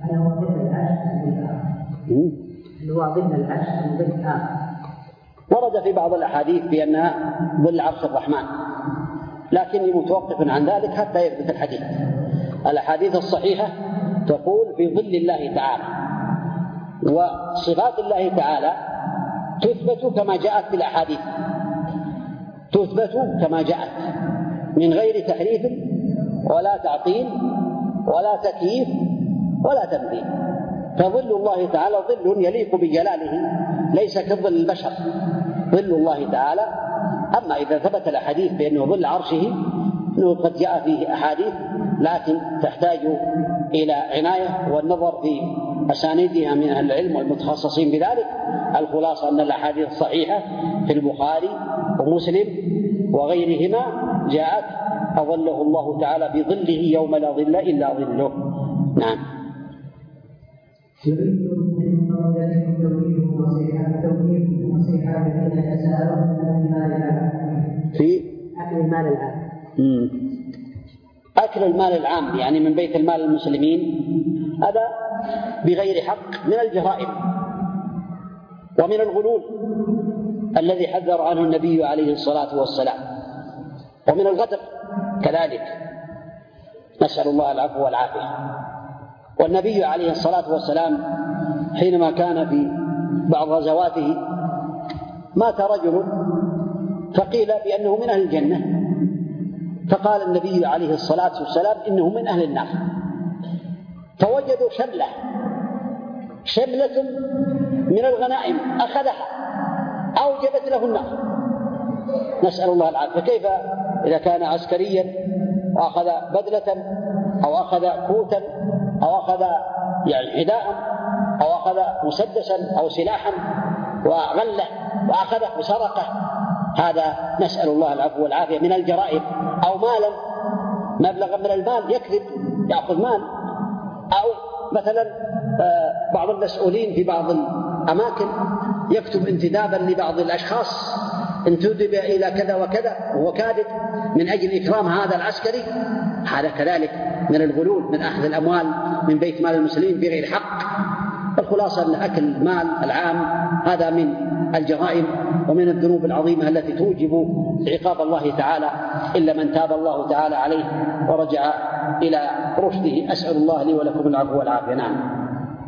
ورد في بعض الأحاديث بأنها ظل عرش الرحمن، لكني متوقف عن ذلك حتى يثبت الحديث. الأحاديث الصحيحة تقول في ظل الله تعالى، وصفات الله تعالى تثبت كما جاءت في الأحاديث، تثبت كما جاءت من غير تحريف ولا تعطيل ولا تكييف ولا تمثيل. فظل الله تعالى ظل يليق بجلاله ليس كظل البشر، ظل الله تعالى. أما إذا ثبت الأحاديث بأنه ظل عرشه أنه قد جاء فيه أحاديث لكن تحتاج إلى عناية والنظر في أسانيدها من أهل العلم والمتخصصين بذلك. الخلاصة أن الأحاديث الصحيحة في البخاري ومسلم وغيرهما جاءت أظله الله تعالى بظله يوم لا ظل إلا ظله. نعم. في أكل المال العام. أكل المال العام يعني من بيت المال المسلمين، هذا بغير حق من الجرائم ومن الغلول الذي حذر عنه النبي عليه الصلاة والسلام، ومن الغدر كذلك، نسأل الله العفو والعافية. والنبي عليه الصلاة والسلام حينما كان في بعض غزواته مات رجل فقيل بأنه من أهل الجنة، فقال النبي عليه الصلاة والسلام إنه من أهل النار، فوجدوا شملة من الغنائم أخذها أوجبت له النار، نسأل الله العافية. كيف إذا كان عسكريا وأخذ بدلة أو أخذ كوتا أو أخذ حذاء أو أخذ مسدسا أو سلاحا وغله وأخذه وسرقه، هذا نسأل الله العفو والعافية من الجرائم. أو مالا مبلغا من المال يكذب يأخذ مال، أو مثلا بعض المسؤولين في بعض الأماكن يكتب انتدابا لبعض الأشخاص انتدب إلى كذا وكذا وهو كاذب من أجل إكرام هذا العسكري، هذا كذلك من الغلول، من أخذ الأموال من بيت مال المسلمين بغير حق. الخلاصة أن أكل المال العام هذا من الجرائم ومن الذنوب العظيمة التي توجب عقاب الله تعالى إلا من تاب الله تعالى عليه ورجع إلى رشده. أسأل الله لي ولكم العفو والعافية. نعم.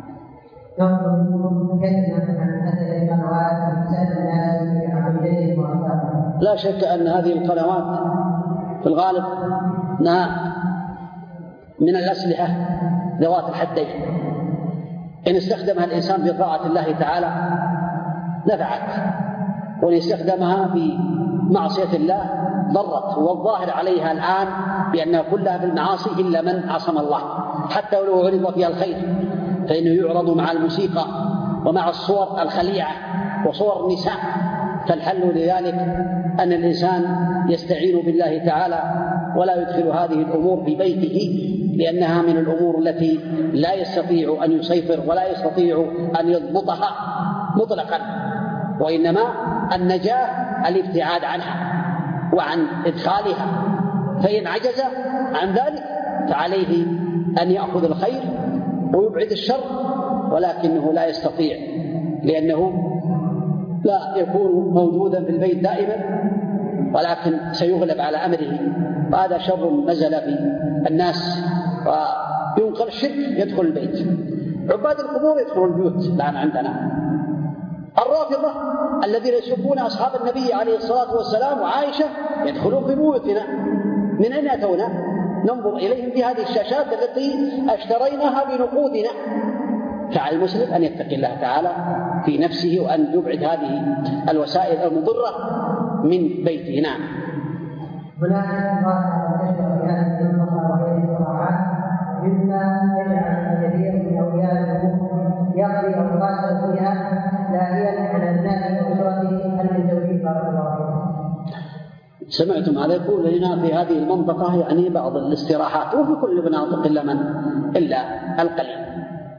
لا شك أن هذه القنوات في الغالب أنها من الأسلحة ذوات الحدين، إن استخدمها الإنسان في طاعة الله تعالى نفعت، وإن استخدمها في معصية الله ضرت. والظاهر عليها الآن بأنها كلها في المعاصي إلا من عصم الله، حتى ولو عرض فيها الخير فإنه يعرض مع الموسيقى ومع الصور الخليعة وصور النساء. فالحل لذلك أن الإنسان يستعين بالله تعالى ولا يدخل هذه الأمور في بيته، لأنها من الأمور التي لا يستطيع أن يسيطر ولا يستطيع أن يضبطها مطلقا، وإنما النجاة الابتعاد عنها وعن إدخالها. فإن عجز عن ذلك فعليه أن يأخذ الخير ويبعد الشر، ولكنه لا يستطيع لأنه لا يكون موجودا في البيت دائما، ولكن سيغلب على أمره، وهذا شر نزل في الناس وينقل الشرك يدخل البيت. عباد القبور يدخلون البيوت الآن عندنا. الرافضة الذين يسبون أصحاب النبي عليه الصلاة والسلام وعائشة يدخلون في بيوتنا. من أين أتونا؟ ننظر إليهم في هذه الشاشات التي اشتريناها بنقودنا. فعلى المسلم أن يتقي الله تعالى في نفسه وأن يبعد هذه الوسائل المضرة من بيته. نعم. هناك في هذه المنطقة وهي الصراعات مما يجعل الكثير من أولياء الأمور يقضي أوقاته فيها لاهيا على الناس وأسرته. هل من توفيق بارك الله فيكم؟ سمعتم هذا يقول لنا في هذه المنطقة يعني بعض الاستراحات، وفي كل مناطق إلا القليل،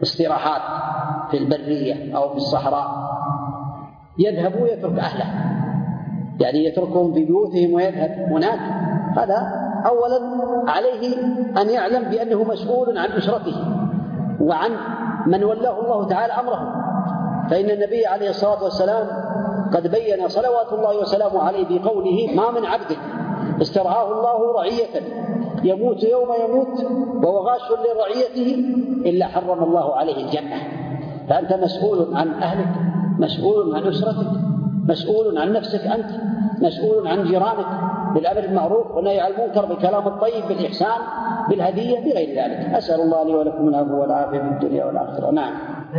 استراحات في البرية أو في الصحراء يذهب ويترك أهله، يعني يتركهم في بيوتهم ويذهب هناك، هذا أولا عليه أن يعلم بأنه مسؤول عن أسرته وعن من ولاه الله تعالى أمره. فإن النبي عليه الصلاة والسلام قد بين صلوات الله وسلامه عليه بقوله: ما من عبد استرعاه الله رعية يموت يوم يموت وهو غاش لرعيته إلا حرم الله عليه الجنة. فأنت مسؤول عن أهلك، مسؤول عن أسرتك، مسؤول عن نفسك أنت، مسؤول عن جيرانك بالأمر بالمعروف والنهي عن المنكر، بالكلام الطيب، بالإحسان، بالهدية، بغير ذلك. أسأل الله لي ولكم العفو والعافية في الدنيا والآخرة. نعم.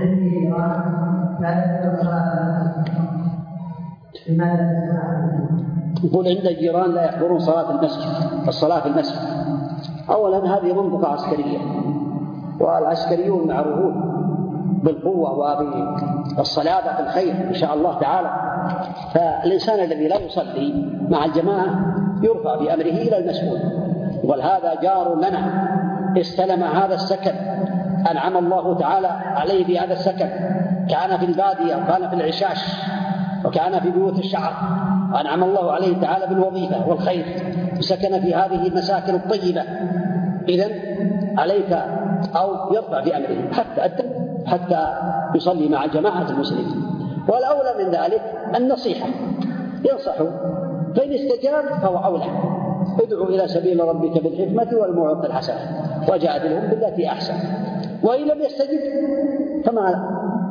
يقول عند الجيران لا يحضرون الصلاة في المسجد. أولا هذه منطقة عسكرية، والعسكريون معروفون بالقوة وبالصلابة في الخير إن شاء الله تعالى، فالإنسان الذي لا يصلي مع الجماعة يرفع بأمره إلى المسؤول. ولهذا جار لنا استلم هذا السكن، أنعم الله تعالى عليه بهذا السكن، كان في البادية وكان في العشاش وكان في بيوت الشعر، أنعم الله عليه تعالى بالوظيفة والخير، وسكن في هذه المساكن الطيبة. إذن عليك أو يرفع بأمره حتى يصلي مع جماعة المسلمين. والأولى من ذلك النصيحة، ينصحوا، فإن استجاب فهو أولى. ادعو إلى سبيل ربك بالحكمة والموعظة الحسنة وجادلهم بالتي أحسن. وإن لم يستجب فما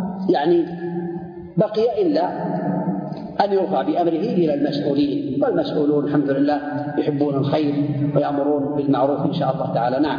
بقي إلا أن يرفع بأمره إلى المسؤولين، والمسؤولون الحمد لله يحبون الخير ويأمرون بالمعروف إن شاء الله تعالى. نعم.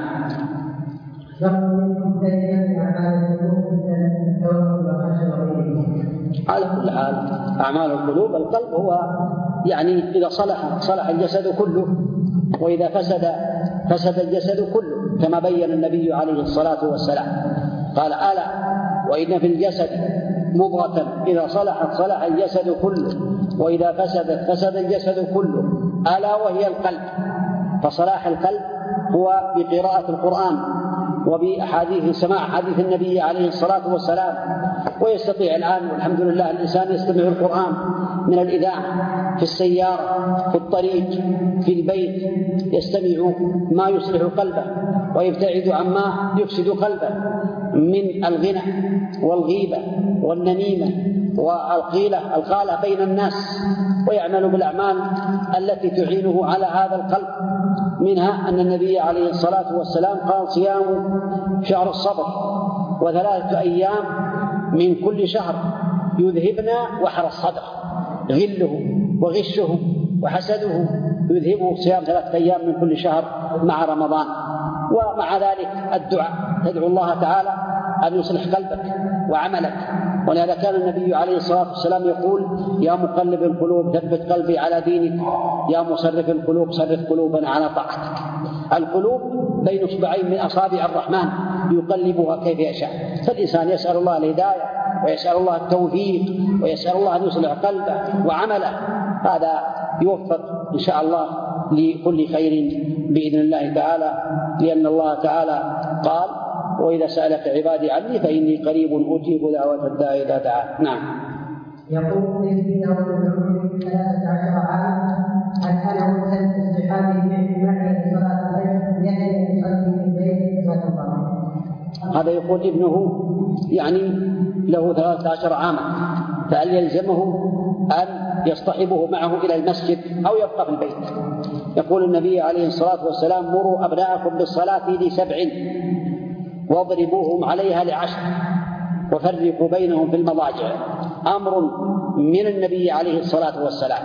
على كل حال أعمال القلوب، القلب هو إذا صلح الجسد كله، وإذا فسد الجسد كله، كما بين النبي عليه الصلاة والسلام قال: ألا وإن في الجسد مضغة إذا صلحت صلح الجسد كله، وإذا فسدت فسد الجسد كله، ألا وهي القلب. فصلاح القلب هو بقراءة القرآن وبأحاديث سماع حديث النبي عليه الصلاة والسلام. ويستطيع الآن والحمد لله الإنسان يستمع القرآن من الإذاعة، في السيارة، في الطريق، في البيت، يستمع ما يصلح قلبه ويبتعد عما يفسد قلبه من الغنى والغيبة والنميمة والقالة بين الناس، ويعمل بالأعمال التي تعينه على هذا القلب. منها أن النبي عليه الصلاة والسلام قال: صيام شهر الصبر، و3 أيام من كل شهر يذهبنا وحر الصدر، غله وغشه وحسده يذهبه صيام 3 أيام من كل شهر مع رمضان. ومع ذلك الدعاء، تدعو الله تعالى أن يصلح قلبك وعملك. ولهذا كان النبي عليه الصلاة والسلام يقول: يا مقلب القلوب ثبت قلبي على دينك، يا مصرف القلوب صرف قلوبنا على طاعتك. القلوب بين اصبعين من أصابع الرحمن يقلبها كيف يشاء. فالإنسان يسأل الله الهداية ويسأل الله التوفيق ويسأل الله أن يصلح قلبه وعمله، هذا يوفق إن شاء الله لكل خير بإذن الله تعالى، لأن الله تعالى قال: وإذا سألك عبادي عني فإني قريب أجيب دعوة الداعي إذا دعان. نعم. يقول لي أنه من 13 عاما أنا ملتزم باصطحابه معي صلاة الليل يحيى يصلي في البيت جزاك الله. هذا يقول ابنه له 13 عاما، فهل يلزمه أن يصطحبه معه إلى المسجد أو يبقى في البيت؟ يقول النبي عليه الصلاة والسلام: مروا أبناءكم بالصلاة ل7 واضربوهم عليها ل10 وفرقوا بينهم في المضاجع. أمر من النبي عليه الصلاة والسلام.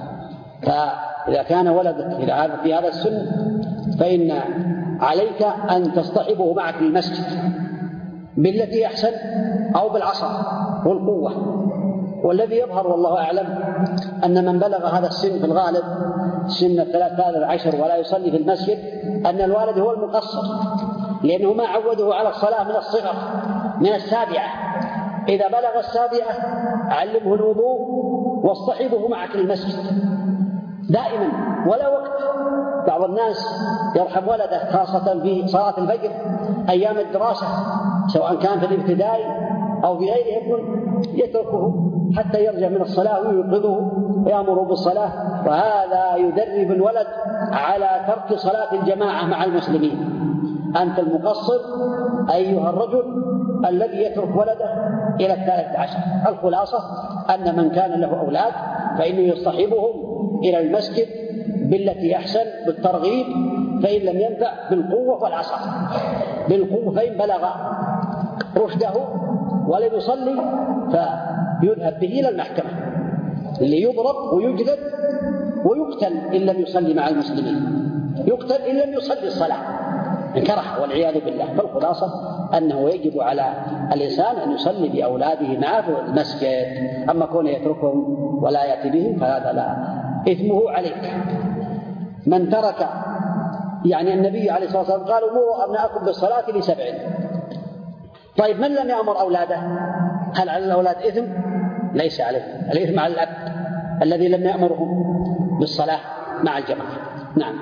فإذا كان ولدك في هذا السن فإن عليك أن تصطحبه معك للمسجد بالتي أحسن أو بالعصا والقوة. والذي يظهر والله أعلم أن من بلغ هذا السن في الغالب سن 13 ولا يصلي في المسجد أن الوالد هو المقصر، لأنه ما عوده على الصلاة من الصغر من 7. إذا بلغ 7 علمه الوضوء واصطحبه معك للمسجد دائما ولا وقت، بعض الناس يرحم ولده خاصة في صلاة الفجر أيام الدراسة سواء كان في الابتدائي أو في غيره، يكون يتركه حتى يرجع من الصلاة ويوقظه ويأمره بالصلاة، وهذا يدرب الولد على ترك صلاة الجماعة مع المسلمين. أنت المقصر أيها الرجل الذي يترك ولده إلى 13. الخلاصة أن من كان له أولاد فإنه يصطحبهم إلى المسجد بالتي أحسن بالترغيب، فإن لم ينفع بالقوة والعصا. بالقوة فإن بلغ رشده ولم يصلي فيذهب به إلى المحكمة ليضرب ويجلد ويقتل إن لم يصلي مع المسلمين، يقتل إن لم يصلي الصلاة انكره والعياذ بالله. فالخلاصة أنه يجب على الإنسان أن يصلي بأولاده معه في المسجد، أما كونه يتركهم ولا يأتي بهم فهذا لا، إثمه عليك. من ترك، يعني النبي عليه الصلاة والسلام قال مروا أبناءكم بالصلاة ل7. طيب من لم يأمر أولاده هل على الأولاد إثم؟ ليس عليه، الإثم على الأب الذي لم يأمرهم بالصلاة مع الجماعة. نعم.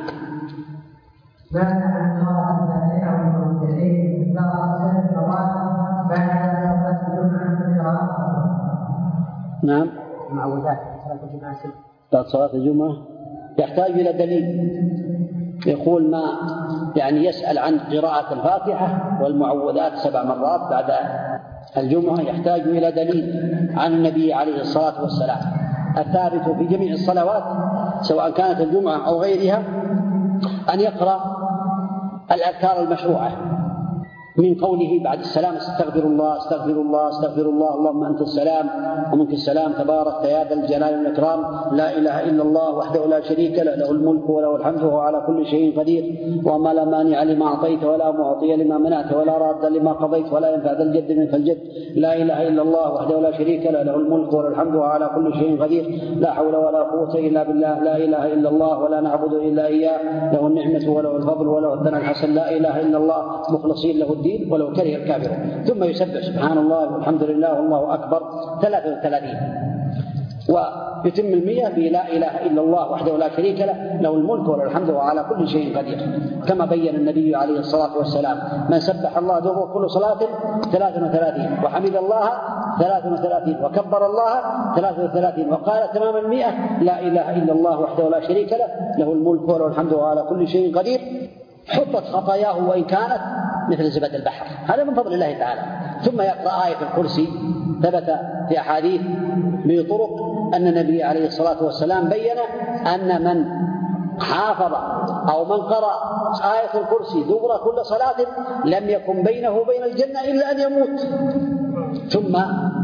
نعم. معوذات صلاة الجمعة بعد صلاة الجمعة يحتاج إلى دليل، يقول ما يعني يسأل عن قراءة الفاتحة والمعوذات 7 مرات بعد الجمعة، يحتاج إلى دليل عن النبي عليه الصلاة والسلام الثابت في جميع الصلوات سواء كانت الجمعة أو غيرها، أن يقرأ الأذكار المشروعة من قوله بعد السلام استغفر الله استغفر الله استغفر الله اللهم أنت السلام ومنك السلام تبارك يا ذا الجلال والإكرام لا إله إلا الله وحده لا شريك له له الملك وله الحمد وهو على كل شيء قدير وما لا مانع لما أعطيت ولا معطي لما منعت ولا راد لما قضيت ولا ينفع ذا الجد منك الجد لا إله إلا الله وحده لا شريك له له الملك وله الحمد وهو على كل شيء قدير لا حول ولا قوة إلا بالله لا إله إلا الله ولا نعبد إلا إياه له النعمة وله الفضل وله الثناء الحسن لا إله إلا الله مخلصين له الدين ولو كره الكافرون. ثم يسبح سبحان الله والحمد لله والله أكبر 33 ويتم 100 بلا إله إلا الله وحده لا شريك له له الملك وله الحمد وعلى كل شيء قدير، كما بين النبي عليه الصلاة والسلام من سبح الله دبر كل صلاة 33 وحمد الله 33 وكبر الله 33 وقال تمام 100 لا إله إلا الله وحده لا شريك له له الملك وله الحمد وعلى كل شيء قدير، حطت خطاياه وإن كانت مثل زبد البحر. هذا من فضل الله تعالى. ثم يقرأ آية الكرسي، ثبت في أحاديث بطرق أن النبي عليه الصلاة والسلام بين أن من حافظ أو من قرأ آية الكرسي دبر كل صلاة لم يكن بينه وبين الجنة إلا أن يموت. ثم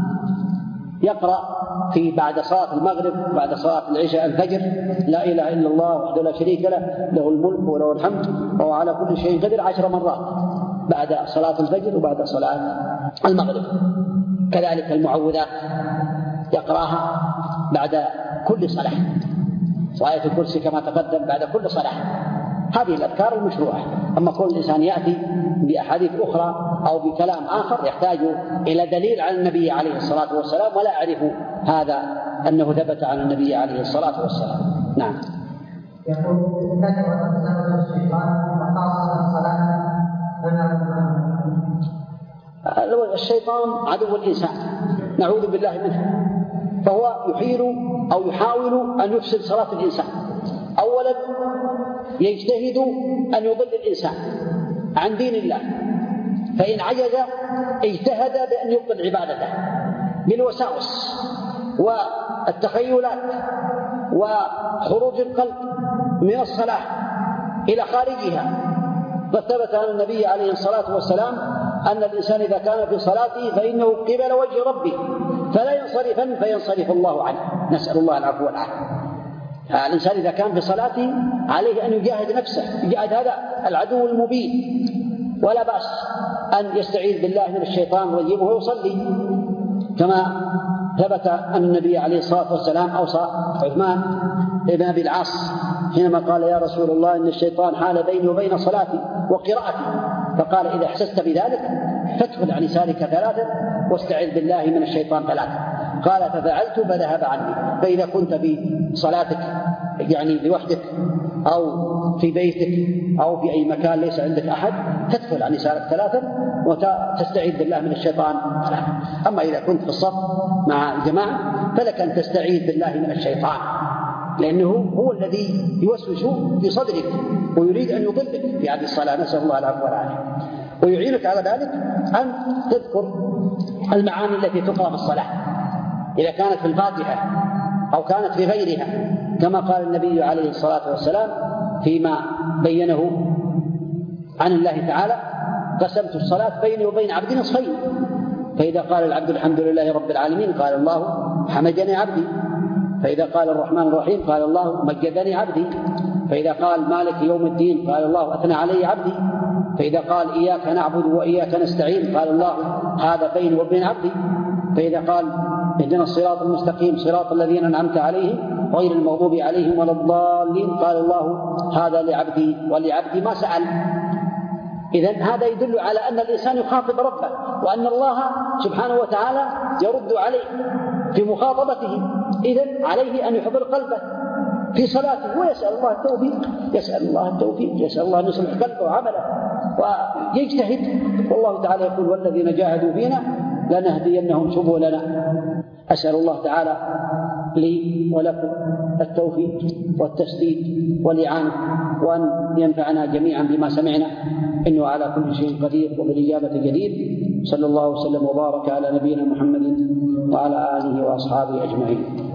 يقرأ في بعد صلاة المغرب بعد صلاة العشاء الفجر لا إله إلا الله وحده لا شريك له له الملك وله الحمد وهو على كل شيء قدير 10 مرات بعد صلاة الفجر وبعد صلاة المغرب. كذلك المعوذات يقرأها بعد كل صلاة، آية الكرسي كما تقدم بعد كل صلاة. هذه الأذكار المشروعة. أما كل إنسان يأتي بأحاديث أخرى أو بكلام آخر يحتاج إلى دليل عن النبي عليه الصلاة والسلام، ولا أعرف هذا أنه ثبت عن النبي عليه الصلاة والسلام. نعم. يقول كثرة بسبب الشيطان وخاصة الصلاة الشيطان عدو الإنسان نعوذ بالله منه، فهو يحيل أو يحاول أن يفسد صلاة الإنسان. أولا يجتهد أن يضل الإنسان عن دين الله، فإن عجز اجتهد بأن يبطل عبادته بالوساوس والتخيلات وخروج القلب من الصلاة إلى خارجها. فثبت عن النبي عليه الصلاة والسلام أن الإنسان إذا كان في صلاته فإنه قبل وجه ربه فلا ينصرفن فينصرف الله عنه، نسأل الله العفو والعافية. الإنسان إذا كان في صلاته عليه أن يجاهد نفسه، يجاهد هذا العدو المبين، ولا بأس أن يستعيذ بالله من الشيطان الرجيم وهو يصلي، كما ثبت أن النبي عليه الصلاة والسلام أوصى عثمان بن أبي العاص حينما قال يا رسول الله إن الشيطان حال بيني وبين صلاتي وقراءتي، فقال إذا أحسست بذلك فادخل عن يسارك 3 واستعذ بالله من الشيطان 3. قال ففعلت فذهب عني. فإذا كنت في صلاتك يعني لوحدك أو في بيتك أو في أي مكان ليس عندك أحد تدخل عن يسارك 3 وتستعيذ بالله من الشيطان 3. أما إذا كنت في الصف مع الجماعة فلك أن تستعيذ بالله من الشيطان، لأنه هو الذي يوسوس في صدرك ويريد أن يضلك في هذه الصلاة، نسأل الله العفو والعافية. ويعينك على ذلك أن تذكر المعاني التي تقرأ في الصلاة إذا كانت في الفاتحة أو كانت في غيرها، كما قال النبي عليه الصلاة والسلام فيما بينه عن الله تعالى: قسمت الصلاة بيني وبين عبدي نصفين، فإذا قال العبد الحمد لله رب العالمين قال الله حمدني عبدي، فإذا قال الرحمن الرحيم قال الله مجدني عبدي، فإذا قال مالك يوم الدين قال الله أثنى علي عبدي، فإذا قال إياك نعبد وإياك نستعين قال الله هذا بيني وبين عبدي، فإذا قال اهدنا الصراط المستقيم صراط الذين أنعمت عليهم غير المغضوب عليهم ولا الضالين قال الله هذا لعبدي ولعبدي ما سأل. إذن هذا يدل على أن الإنسان يخاطب ربه، وأن الله سبحانه وتعالى يرد عليه في مخاطبته. إذن عليه أن يحضر قلبه في صلاته ويسأل الله التوفيق، يسأل الله أن يصلح قلبه وعمله ويجتهد. والله تعالى يقول: والذين جاهدوا فينا لنهدينهم سبلنا. أسأل الله تعالى لي ولكم التوفيق والتسديد والإعانة، وأن ينفعنا جميعا بما سمعنا، إنه على كل شيء قدير وبالإجابة جدير. صلى الله وسلم وبارك على نبينا محمد وعلى آله وأصحابه أجمعين.